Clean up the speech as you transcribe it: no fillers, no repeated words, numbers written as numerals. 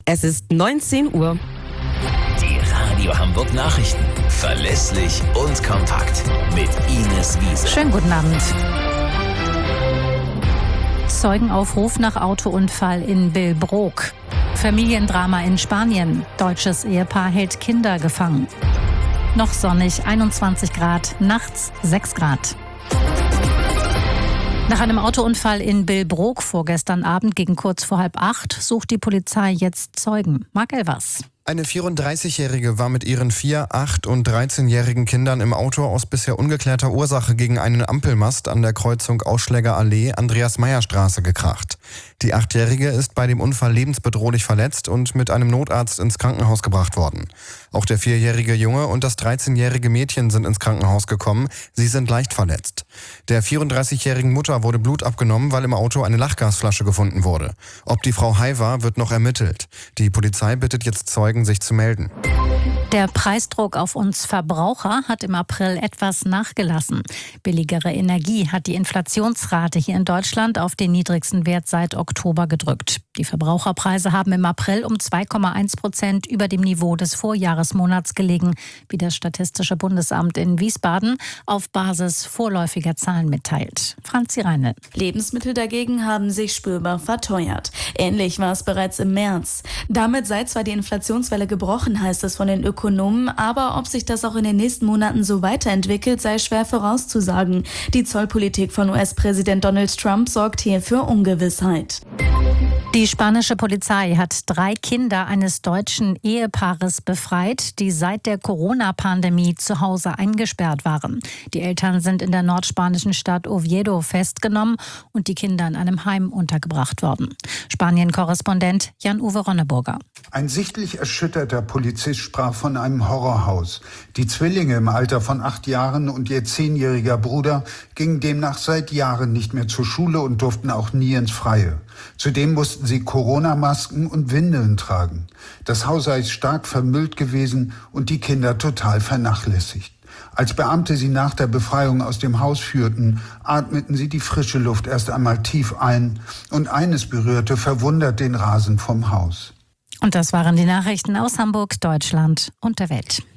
Es ist 19 Uhr. Die Radio Hamburg Nachrichten. Verlässlich und kompakt. Mit Ines Wiese. Schönen guten Abend. Zeugenaufruf nach Autounfall in Billbrook. Familiendrama in Spanien. Deutsches Ehepaar hält Kinder gefangen. Noch sonnig, 21 Grad, nachts 6 Grad. Nach einem Autounfall in Billbrook vorgestern Abend gegen kurz vor 7:30 sucht die Polizei jetzt Zeugen. Marc Elvers. Eine 34-Jährige war mit ihren 4-, 8- und 13-jährigen Kindern im Auto aus bisher ungeklärter Ursache gegen einen Ampelmast an der Kreuzung Ausschläger Allee, Andreas-Meyer-Straße gekracht. Die 8-Jährige ist bei dem Unfall lebensbedrohlich verletzt und mit einem Notarzt ins Krankenhaus gebracht worden. Auch der 4-jährige Junge und das 13-jährige Mädchen sind ins Krankenhaus gekommen. Sie sind leicht verletzt. Der 34-jährigen Mutter wurde Blut abgenommen, weil im Auto eine Lachgasflasche gefunden wurde. Ob die Frau high war, wird noch ermittelt. Die Polizei bittet jetzt Zeugen, sich zu melden. Der Preisdruck auf uns Verbraucher hat im April etwas nachgelassen. Billigere Energie hat die Inflationsrate hier in Deutschland auf den niedrigsten Wert seit Oktober gedrückt. Die Verbraucherpreise haben im April um 2,1% über dem Niveau des Vorjahresmonats gelegen, wie das Statistische Bundesamt in Wiesbaden auf Basis vorläufiger Zahlen mitteilt. Franzi Reinl. Lebensmittel dagegen haben sich spürbar verteuert. Ähnlich war es bereits im März. Damit sei zwar die Inflationswelle gebrochen, heißt es von den Ökonomen, aber ob sich das auch in den nächsten Monaten so weiterentwickelt, sei schwer vorauszusagen. Die Zollpolitik von US-Präsident Donald Trump sorgt hier für Ungewissheit. Die spanische Polizei hat 3 Kinder eines deutschen Ehepaares befreit, die seit der Corona-Pandemie zu Hause eingesperrt waren. Die Eltern sind in der nordspanischen Stadt Oviedo festgenommen und die Kinder in einem Heim untergebracht worden. Spanien-Korrespondent Jan-Uwe Ronneburger. Ein sichtlich erschütterter Polizist sprach von einem Horrorhaus. Die Zwillinge im Alter von 8 Jahren und ihr 10-jähriger Bruder gingen demnach seit Jahren nicht mehr zur Schule und durften auch nie ins Freie. Zudem mussten sie Corona-Masken und Windeln tragen. Das Haus sei stark vermüllt gewesen und die Kinder total vernachlässigt. Als Beamte sie nach der Befreiung aus dem Haus führten, atmeten sie die frische Luft erst einmal tief ein und eines berührte verwundert den Rasen vom Haus. Und das waren die Nachrichten aus Hamburg, Deutschland und der Welt.